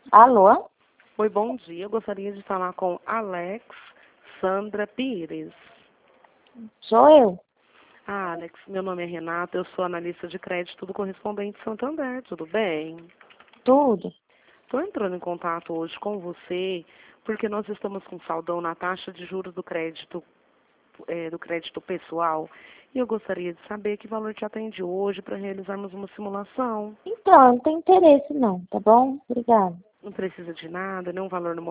Alô? Oi, bom dia. Eu gostaria de falar com Alex Sandra Pires. Sou eu. Alex, meu nome é Renata, eu sou analista de crédito do Correspondente Santander, tudo bem? Tudo. Estou entrando em contato hoje com você porque nós estamos com saldão na taxa de juros do crédito pessoal e eu gostaria de saber que valor te atende hoje para realizarmos uma simulação. Então, eu não tenho interesse não, tá bom? Obrigada. Não precisa de nada, nenhum valor no